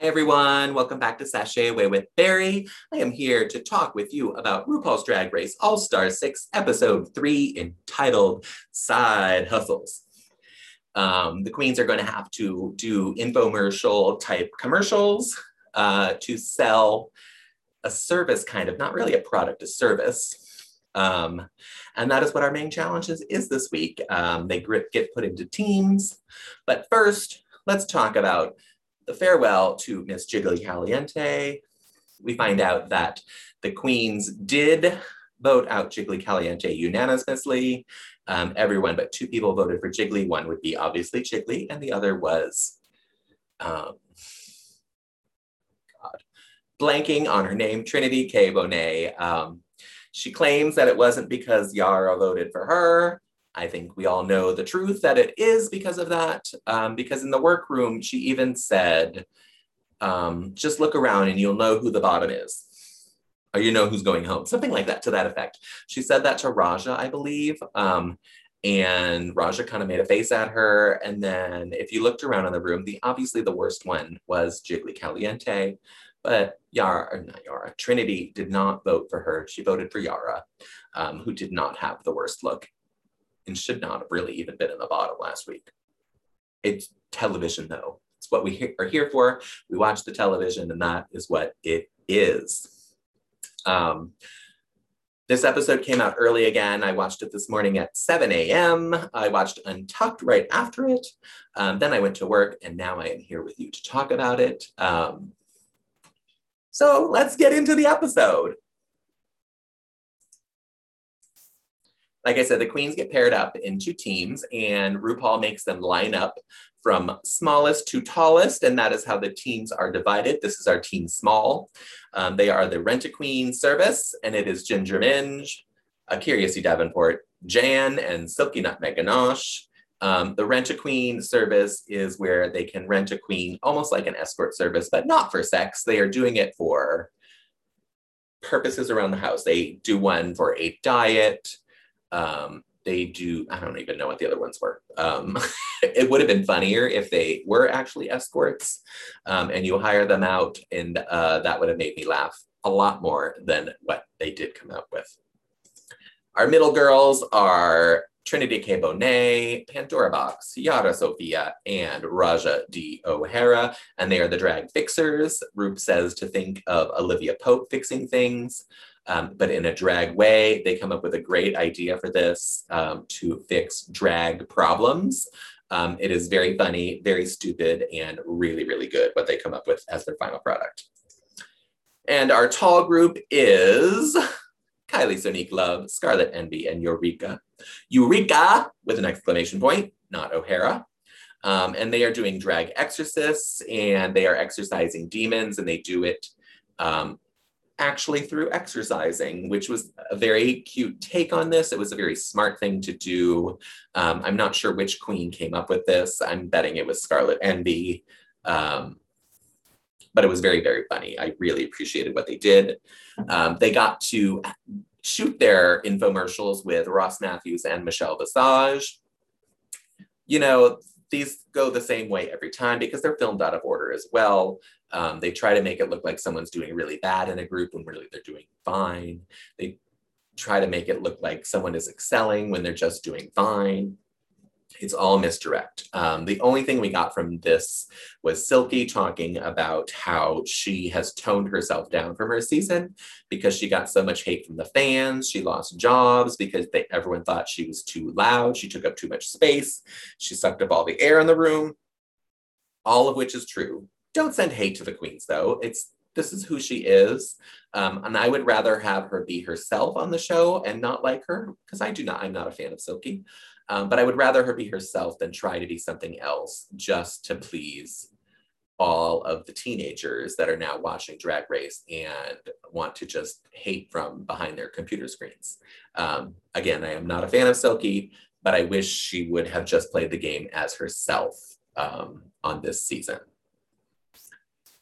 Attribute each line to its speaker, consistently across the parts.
Speaker 1: Hi everyone, welcome back to Sashay Away with Barry. I am here to talk with you about RuPaul's Drag Race All-Star 6, Episode 3, entitled Side Hustles. The queens are going to have to do infomercial type commercials to sell a service, kind of, not really a product, a service. And that is what our main challenge is this week. They get put into teams. But first, let's talk about the farewell to Miss Jiggly Caliente. We find out that the queens did vote out Jiggly Caliente unanimously. Everyone but two people voted for Jiggly. One would be obviously Jiggly, and the other was blanking on her name, Trinity K. Bonet. She claims that it wasn't because Yara voted for her. I think we all know the truth that it is because of that, because in the workroom, she even said, just look around and you'll know who the bottom is, or you know who's going home, something like that, to that effect. She said that to Raja, I believe, and Raja kind of made a face at her, and then if you looked around in the room, obviously the worst one was Jiggly Caliente, but Trinity did not vote for her. She voted for Yara, who did not have the worst look and should not have really even been in the bottom last week. It's television, though. It's what we are here for. We watch the television, and that is what it is. This episode came out early again. I watched it this morning at 7 a.m. I watched Untucked right after it. Then I went to work, and now I am here with you to talk about it. So let's get into the episode. Like I said, the queens get paired up into teams, and RuPaul makes them line up from smallest to tallest, and that is how the teams are divided. This is our team small. They are the Rent-A-Queen service, and it is Ginger Minj, Akira C. Davenport, Jan, and Silky Nutmeg Ganache. The Rent-A-Queen service is where they can rent a queen, almost like an escort service, but not for sex. They are doing it for purposes around the house. They do one for a diet. They do, I don't even know what the other ones were. It would have been funnier if they were actually escorts, and you hire them out, and that would have made me laugh a lot more than what they did come out with. Our middle girls are Trinity K. Bonet, Pandora Box, Yara Sofia, and Raja D. O'Hara, and they are the drag fixers. Roop says to think of Olivia Pope fixing things. But in a drag way. They come up with a great idea for this to fix drag problems. It is very funny, very stupid, and really, really good what they come up with as their final product. And our tall group is Kylie Sonique Love, Scarlet Envy, and Eureka. Eureka with an exclamation point, not O'Hara. And they are doing drag exorcists, and they are exorcising demons, and they do it actually through exercising, which was a very cute take on this. It was a very smart thing to do. I'm not sure which queen came up with this. I'm betting it was Scarlet Envy. But it was very, very funny. I really appreciated what they did. They got to shoot their infomercials with Ross Matthews and Michelle Visage. You know, these go the same way every time because they're filmed out of order as well. They try to make it look like someone's doing really bad in a group when really they're doing fine. They try to make it look like someone is excelling when they're just doing fine. It's all misdirect. The only thing we got from this was Silky talking about how she has toned herself down from her season because she got so much hate from the fans. She lost jobs because everyone thought she was too loud. She took up too much space. She sucked up all the air in the room, all of which is true. Don't send hate to the queens, though. This is who she is. And I would rather have her be herself on the show and not like her, because I'm not a fan of Silky. But I would rather her be herself than try to be something else just to please all of the teenagers that are now watching Drag Race and want to just hate from behind their computer screens. Again, I am not a fan of Silky, but I wish she would have just played the game as herself on this season.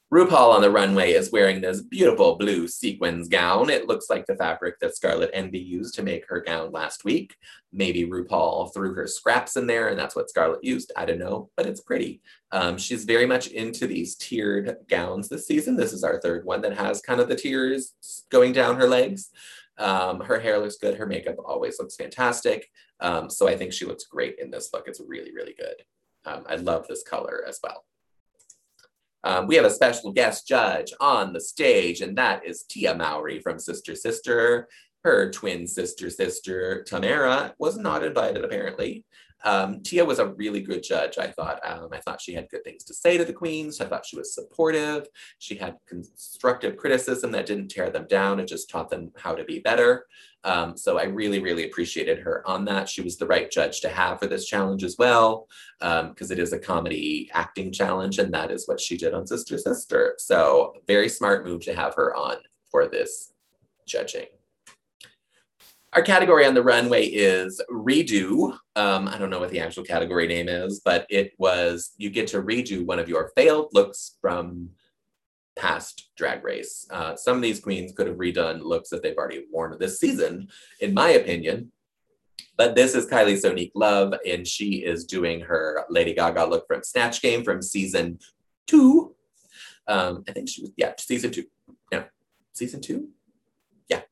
Speaker 1: RuPaul on the runway is wearing this beautiful blue sequins gown. It looks like the fabric that Scarlet Envy used to make her gown last week. Maybe RuPaul threw her scraps in there and that's what Scarlet used. I don't know, but it's pretty. She's very much into these tiered gowns this season. This is our third one that has kind of the tiers going down her legs. Her hair looks good. Her makeup always looks fantastic. So I think she looks great in this look. It's really, really good. I love this color as well. We have a special guest judge on the stage, and that is Tia Mowry from Sister Sister. Her twin sister, Tamara, was not invited, apparently. Tia was a really good judge, I thought. I thought she had good things to say to the queens. I thought she was supportive. She had constructive criticism that didn't tear them down. It just taught them how to be better. So I really, really appreciated her on that. She was the right judge to have for this challenge as well, because it is a comedy acting challenge, and that is what she did on Sister Sister. So very smart move to have her on for this judging. Our category on the runway is redo. I don't know what the actual category name is, but it was, you get to redo one of your failed looks from past Drag Race. Some of these queens could have redone looks that they've already worn this season, in my opinion. But this is Kylie Sonique Love, and she is doing her Lady Gaga look from Snatch Game from season 2. I think she was, yeah, season 2. No, season 2? Yeah.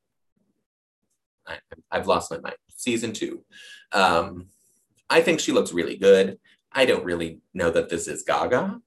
Speaker 1: I've lost my mind. Season 2. I think she looks really good. I don't really know that this is Gaga.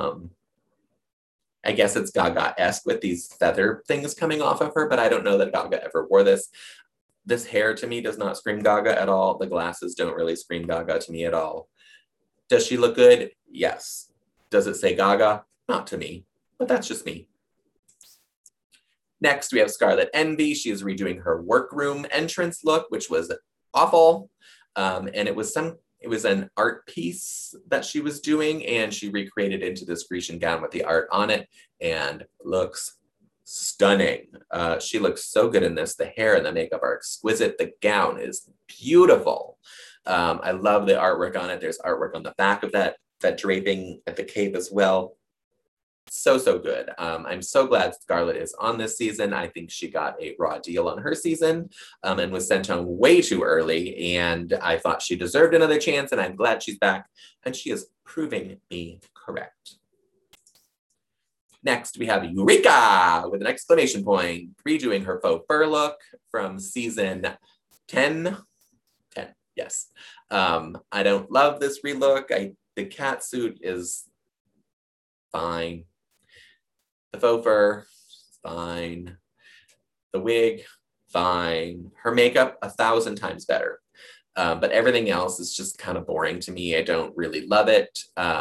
Speaker 1: I guess it's Gaga-esque with these feather things coming off of her, but I don't know that Gaga ever wore this. This hair to me does not scream Gaga at all. The glasses don't really scream Gaga to me at all. Does she look good? Yes. Does it say Gaga? Not to me, but that's just me. Next, we have Scarlet Envy. She is redoing her workroom entrance look, which was awful. And it was an art piece that she was doing, and she recreated into this Grecian gown with the art on it, and looks stunning. She looks so good in this. The hair and the makeup are exquisite. The gown is beautiful. I love the artwork on it. There's artwork on the back of that draping at the cape as well. So good. I'm so glad Scarlett is on this season. I think she got a raw deal on her season and was sent home way too early. And I thought she deserved another chance, and I'm glad she's back. And she is proving me correct. Next, we have Eureka with an exclamation point, redoing her faux fur look from season 10. 10, yes. I don't love this relook. The cat suit is fine. The faux fur, fine. The wig, fine. Her makeup, 1,000 times better. But everything else is just kind of boring to me. I don't really love it.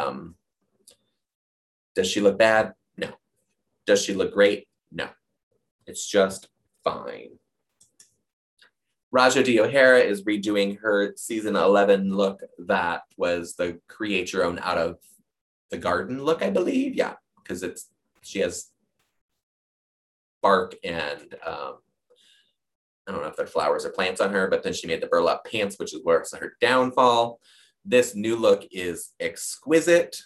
Speaker 1: Does she look bad? No. Does she look great? No. It's just fine. Raja D. O'Hara is redoing her season 11 look that was the create your own out of the garden look, I believe. Yeah, because she has bark and I don't know if they're flowers or plants on her, but then she made the burlap pants, which is where it's her downfall. This new look is exquisite.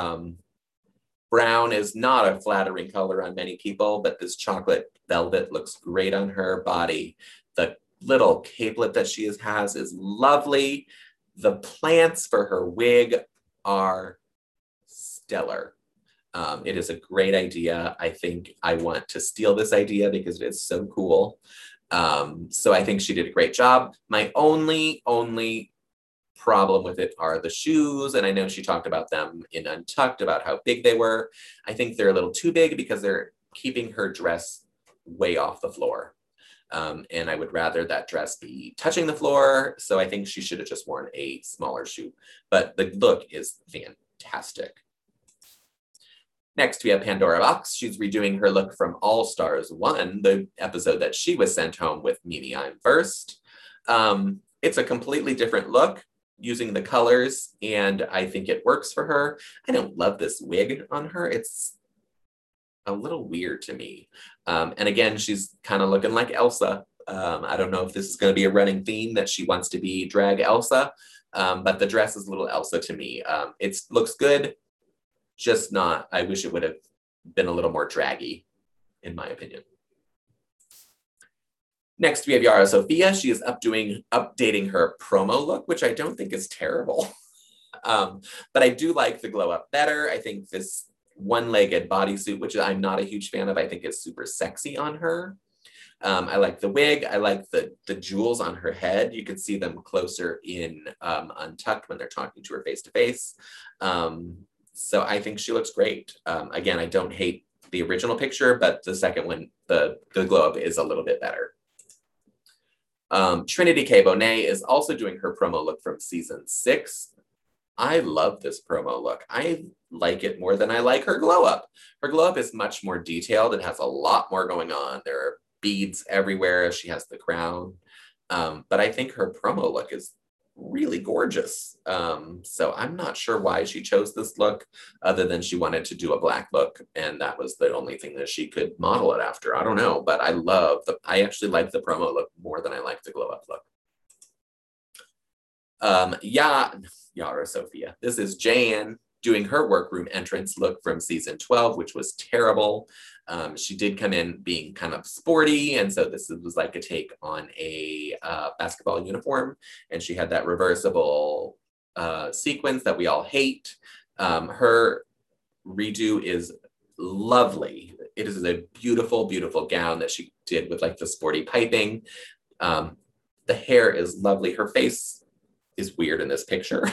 Speaker 1: Brown is not a flattering color on many people, but this chocolate velvet looks great on her body. The little capelet that she has is lovely. The plants for her wig are stellar. It is a great idea. I think I want to steal this idea because it is so cool. So I think she did a great job. My only problem with it are the shoes. And I know she talked about them in Untucked about how big they were. I think they're a little too big because they're keeping her dress way off the floor. And I would rather that dress be touching the floor. So I think she should have just worn a smaller shoe, but the look is fantastic. Next, we have Pandora Boxx. She's redoing her look from All Stars 1, the episode that she was sent home with Mimi I'm First. It's a completely different look using the colors, and I think it works for her. I don't love this wig on her. It's a little weird to me. And again, she's kind of looking like Elsa. I don't know if this is going to be a running theme that she wants to be drag Elsa, but the dress is a little Elsa to me. It looks good. Just not, I wish it would have been a little more draggy, in my opinion. Next, we have Yara Sofia. She is updating her promo look, which I don't think is terrible. But I do like the glow up better. I think this one-legged bodysuit, which I'm not a huge fan of, I think is super sexy on her. I like the wig. I like the jewels on her head. You can see them closer in Untucked when they're talking to her face to face. So I think she looks great. Again, I don't hate the original picture, but the second one, the glow up is a little bit better. Trinity K. Bonet is also doing her promo look from season 6. I love this promo look. I like it more than I like her glow up. Her glow up is much more detailed. It has a lot more going on. There are beads everywhere. She has the crown. But I think her promo look is really gorgeous. So I'm not sure why she chose this look other than she wanted to do a black look. And that was the only thing that she could model it after. I don't know, but I actually like the promo look more than I like the glow up look. Yara Sofia. This is Jan doing her workroom entrance look from season 12, which was terrible. She did come in being kind of sporty, and so this was like a take on a basketball uniform, and she had that reversible sequence that we all hate. Her redo is lovely. It is a beautiful, beautiful gown that she did with like the sporty piping. The hair is lovely. Her face is weird in this picture.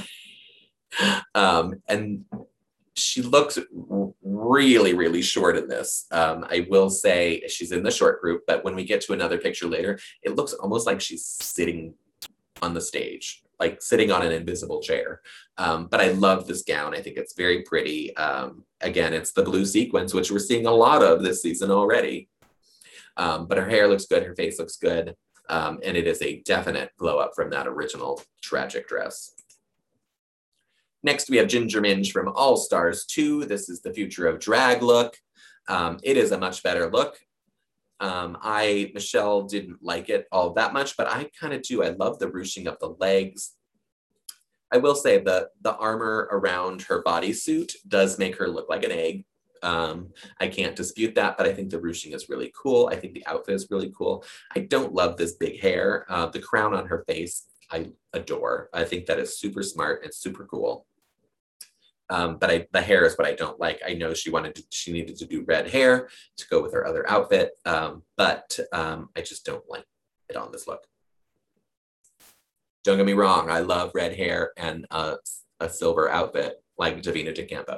Speaker 1: And she looks really, really short in this. I will say she's in the short group, but when we get to another picture later, it looks almost like she's sitting on the stage, like sitting on an invisible chair. But I love this gown. I think it's very pretty. Again, it's the blue sequence, which we're seeing a lot of this season already. But her hair looks good. Her face looks good. And it is a definite glow up from that original tragic dress. Next, we have Ginger Minj from All Stars 2. This is the Future of Drag look. It is a much better look. Michelle didn't like it all that much, but I kind of do. I love the ruching of the legs. I will say the armor around her bodysuit does make her look like an egg. I can't dispute that, but I think the ruching is really cool. I think the outfit is really cool. I don't love this big hair. The crown on her face, I adore. I think that is super smart. It's super cool. But the hair is what I don't like. I know she needed to do red hair to go with her other outfit, but I just don't like it on this look. Don't get me wrong, I love red hair and a silver outfit like Davina DeCampo.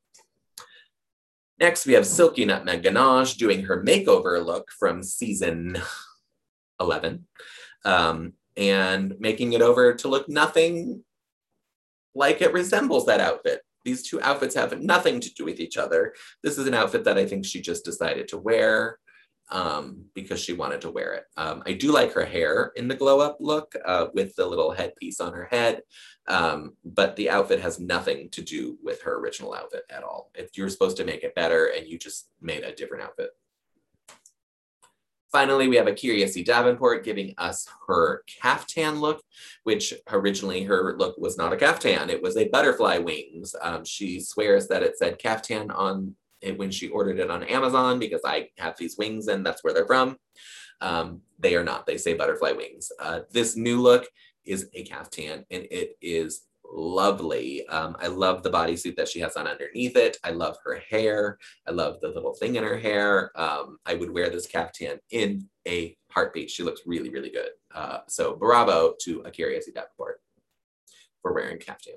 Speaker 1: Next, we have Silky Nutmeg Ganache doing her makeover look from season 11 and making it over to look nothing like it resembles that outfit. These two outfits have nothing to do with each other. This is an outfit that I think she just decided to wear because she wanted to wear it. I do like her hair in the glow up look with the little headpiece on her head, but the outfit has nothing to do with her original outfit at all. If you're supposed to make it better and you just made a different outfit. Finally, we have A'keria C. Davenport giving us her caftan look, which originally her look was not a caftan. It was a butterfly wings. She swears that it said caftan on it when she ordered it on Amazon because I have these wings and that's where they're from. They are not. They say butterfly wings. This new look is a caftan and it is lovely. I love the bodysuit that she has on underneath it. I love her hair. I love the little thing in her hair. I would wear this caftan in a heartbeat. She looks really, really good. So bravo to A'keria C. Davenport for wearing caftan.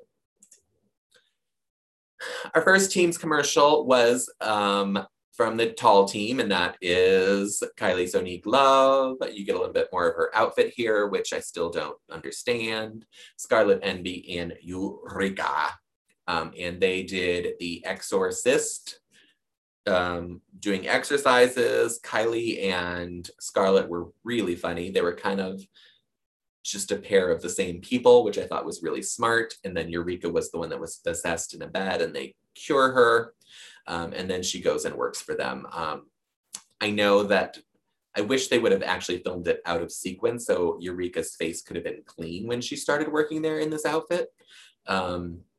Speaker 1: Our first team's commercial was from the tall team, and that is Kylie Sonique Love. You get a little bit more of her outfit here, which I still don't understand. Scarlet Envy and Eureka. And they did The Exorcist doing exercises. Kylie and Scarlet were really funny. They were kind of just a pair of the same people, which I thought was really smart. And then Eureka was the one that was possessed in a bed and they cure her. And then she goes and works for them. I know that I wish they would have actually filmed it out of sequence so Eureka's face could have been clean when she started working there in this outfit.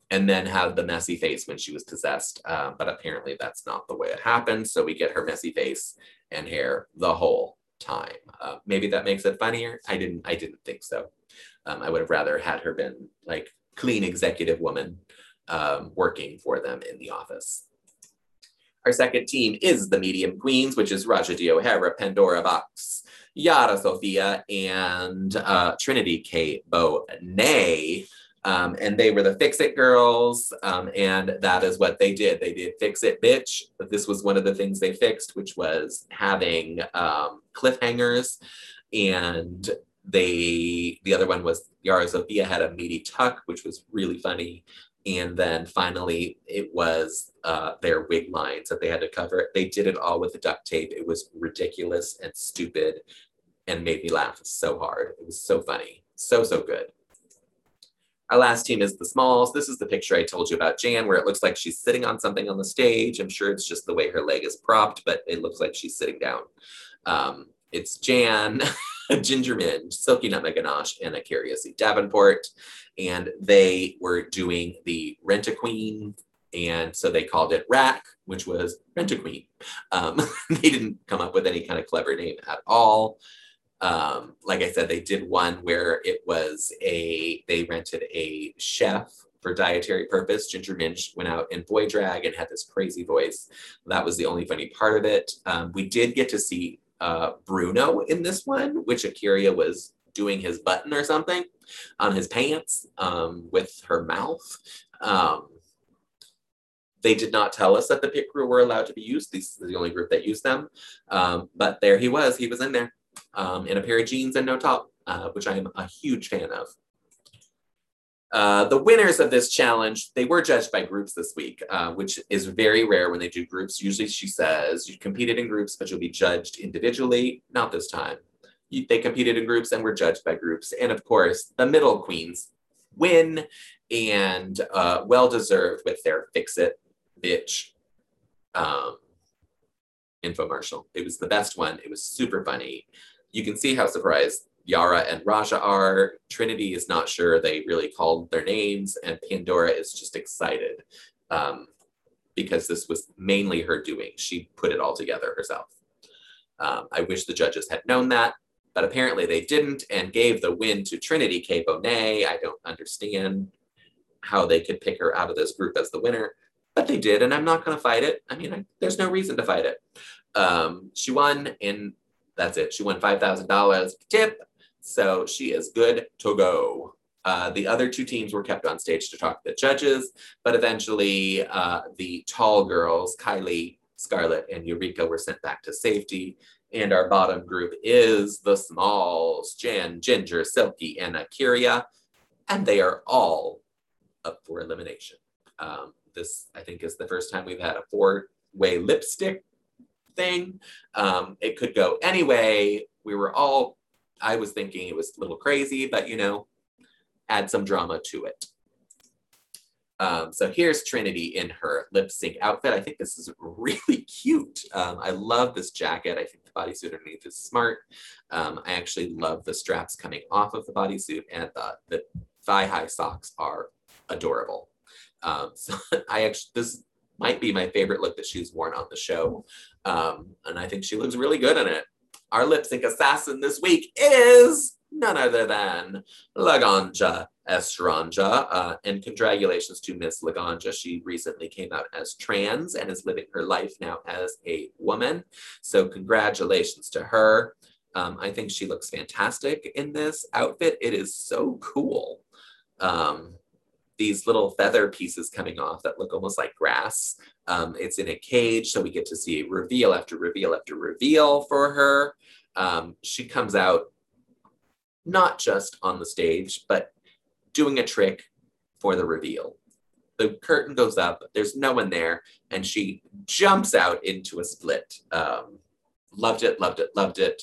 Speaker 1: and then had the messy face when she was possessed. But apparently that's not the way it happened. So we get her messy face and hair the whole time. Maybe that makes it funnier. I didn't think so. I would have rather had her been like clean executive woman working for them in the office. Our second team is the Medium Queens, which is Raja D. O'Hara, Pandora Box, Yara Sofia, and Trinity K. Bonet. And they were the Fix-It girls, and that is what they did. They did Fix-It Bitch. This was one of the things they fixed, which was having cliffhangers, and the other one was Yara Sofia had a meaty tuck, which was really funny. And then finally, it was their wig lines that they had to cover. They did it all with the duct tape. It was ridiculous and stupid and made me laugh so hard. It was so funny. So good. Our last team is the Smalls. This is the picture I told you about Jan, where it looks like she's sitting on something on the stage. I'm sure it's just the way her leg is propped, but it looks like she's sitting down. It's Jan, Ginger Minj, Silky Nutmeg Ganache, and A'keria C. Davenport. And they were doing the Rent-A-Queen, and so they called it RAC, which was Rent-A-Queen. They didn't come up with any kind of clever name at all. Like I said, they did one where it was they rented a chef for dietary purpose. Ginger Minj went out in boy drag and had this crazy voice. That was the only funny part of it. We did get to see Bruno in this one, which A'keria was doing his button or something on his pants with her mouth. They did not tell us that the pit crew were allowed to be used. This is the only group that used them. But there he was in there in a pair of jeans and no top, which I am a huge fan of. The winners of this challenge, they were judged by groups this week, which is very rare when they do groups. Usually she says, you competed in groups, but you'll be judged individually. Not this time. They competed in groups and were judged by groups. And of course, the middle queens win, and well-deserved with their Fix-It Bitch infomercial. It was the best one. It was super funny. You can see how surprised Yara and Raja are. Trinity is not sure they really called their names, and Pandora is just excited because this was mainly her doing. She put it all together herself. I wish the judges had known that, but apparently they didn't and gave the win to Trinity K. Bonet. I don't understand how they could pick her out of this group as the winner, but they did, and I'm not going to fight it. I mean, there's no reason to fight it. She won, and that's it. She won $5,000 tip, so she is good to go. The other two teams were kept on stage to talk to the judges, but eventually the tall girls, Kylie, Scarlett, and Eureka, were sent back to safety. And our bottom group is the Smalls, Jan, Ginger, Silky, and A'keria, and they are all up for elimination. This, I think, is the first time we've had a four-way lipstick thing. It could go any way. I was thinking it was a little crazy, but add some drama to it. So here's Trinity in her lip sync outfit. I think this is really cute. I love this jacket. I think the bodysuit underneath is smart. I actually love the straps coming off of the bodysuit, and the thigh-high socks are adorable. So this might be my favorite look that she's worn on the show. And I think she looks really good in it. Our lip sync assassin this week is none other than Laganja Estranja. And congratulations to Miss Laganja. She recently came out as trans and is living her life now as a woman. So congratulations to her. I think she looks fantastic in this outfit. It is so cool. These little feather pieces coming off that look almost like grass. It's in a cage, so we get to see reveal after reveal after reveal for her. She comes out not just on the stage, but doing a trick for the reveal. The curtain goes up, there's no one there, and she jumps out into a split. Loved it, loved it, loved it.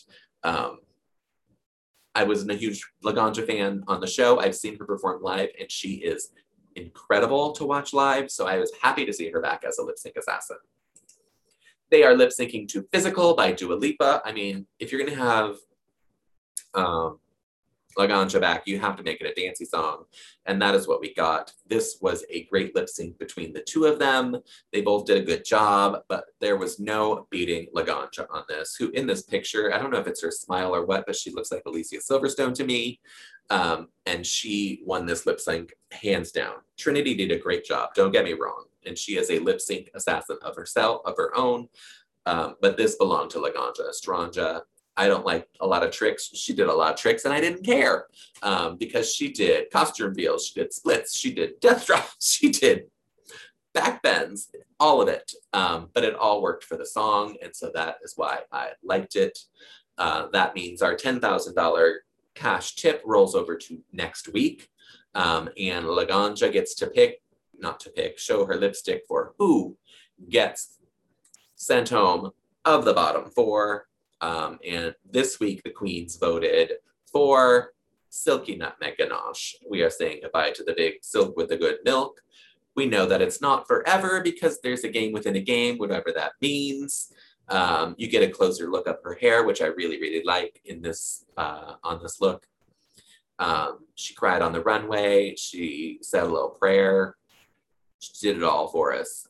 Speaker 1: I wasn't a huge Laganja fan on the show. I've seen her perform live, and she is incredible to watch live, so I was happy to see her back as a lip sync assassin. They are lip syncing to Physical by Dua Lipa. I mean, if you're going to have Laganja back. You have to make it a dancey song. And that is what we got. This was a great lip sync between the two of them. They both did a good job, but there was no beating Laganja on this, who in this picture, I don't know if it's her smile or what, but she looks like Alicia Silverstone to me. And she won this lip sync hands down. Trinity did a great job, don't get me wrong. And she is a lip sync assassin of herself, of her own. But this belonged to Laganja Estranja. I don't like a lot of tricks. She did a lot of tricks and I didn't care because she did costume reveals, she did splits, she did death drops, she did back bends, all of it. But it all worked for the song. And so that is why I liked it. That means our $10,000 cash tip rolls over to next week. And Laganja gets to show her lipstick for who gets sent home of the bottom four. And this week, the queens voted for Silky Nutmeg Ganache. We are saying goodbye to the big silk with the good milk. We know that it's not forever because there's a game within a game, whatever that means. You get a closer look of her hair, which I really, really like in this on this look. She cried on the runway. She said a little prayer. She did it all for us.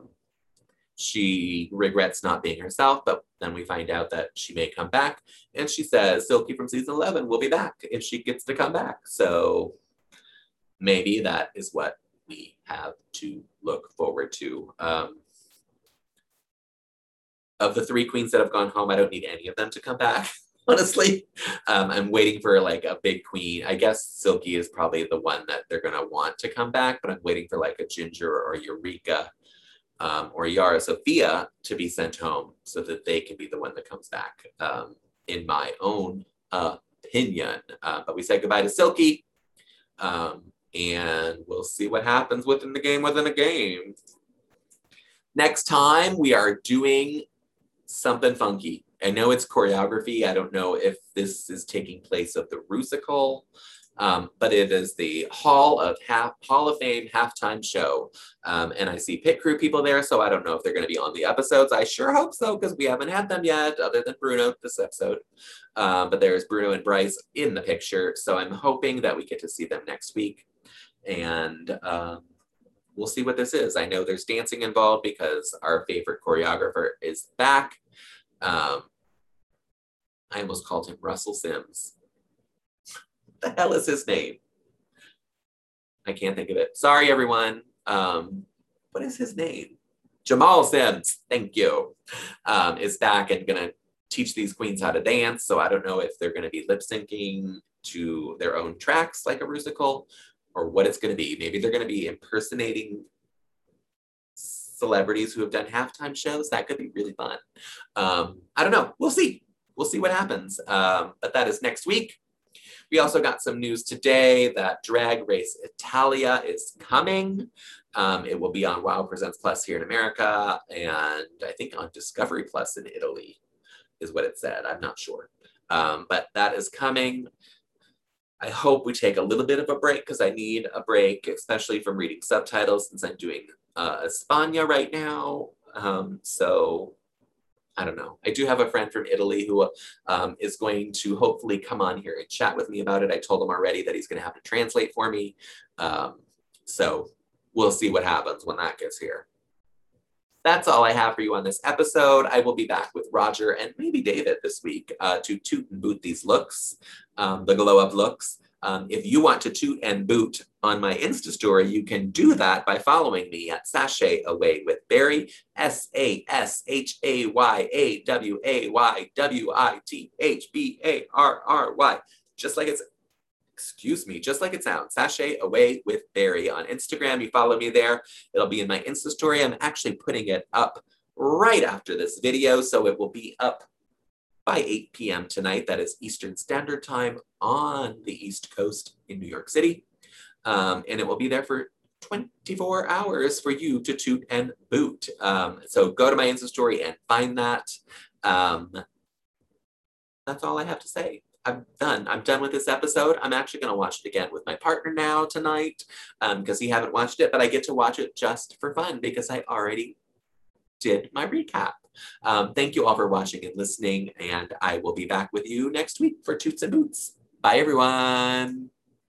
Speaker 1: She regrets not being herself, but then we find out that she may come back. And she says Silky from season 11 will be back if she gets to come back. So maybe that is what we have to look forward to. Of the three queens that have gone home, I don't need any of them to come back, honestly. I'm waiting for like a big queen. I guess Silky is probably the one that they're gonna want to come back, but I'm waiting for like a Ginger or Eureka or Yara Sofia to be sent home so that they can be the one that comes back, in my own opinion. But we said goodbye to Silky, and we'll see what happens within a game. Next time, we are doing something funky. I know it's choreography. I don't know if this is taking place of the Rusical, but it is the Hall of Fame halftime show. And I see pit crew people there, so I don't know if they're going to be on the episodes. I sure hope so, because we haven't had them yet, other than Bruno this episode. But there's Bruno and Bryce in the picture, so I'm hoping that we get to see them next week. And we'll see what this is. I know there's dancing involved because our favorite choreographer is back. I almost called him Russell Sims. What the hell is his name? I can't think of it. Sorry, everyone. What is his name? Jamal Sims, thank you, is back and gonna teach these queens how to dance. So I don't know if they're gonna be lip syncing to their own tracks like a Rusical, or what it's going to be. Maybe they're going to be impersonating celebrities who have done halftime shows. That could be really fun. I don't know. We'll see. We'll see what happens. But that is next week. We also got some news today that Drag Race Italia is coming. It will be on Wow Presents Plus here in America, and I think on Discovery Plus in Italy is what it said. I'm not sure. But that is coming. I hope we take a little bit of a break because I need a break, especially from reading subtitles since I'm doing España right now. So I don't know. I do have a friend from Italy who is going to hopefully come on here and chat with me about it. I told him already that he's going to have to translate for me. So we'll see what happens when that gets here. That's all I have for you on this episode. I will be back with Roger and maybe David this week to toot and boot these looks, the glow up looks. If you want to toot and boot on my Insta story, you can do that by following me at Sashay Away with Barry, SASHAYWAYWITHBARRY, just like it sounds. Sashay Away with Barry on Instagram. You follow me there. It'll be in my Insta story. I'm actually putting it up right after this video, so it will be up by 8 p.m. tonight. That is Eastern Standard Time on the East Coast in New York City. And it will be there for 24 hours for you to toot and boot. So go to my Insta story and find that. That's all I have to say. I'm done. I'm done with this episode. I'm actually going to watch it again with my partner now tonight because he haven't watched it, but I get to watch it just for fun because I already did my recap. Thank you all for watching and listening, and I will be back with you next week for Toots and Boots. Bye. Bye, everyone.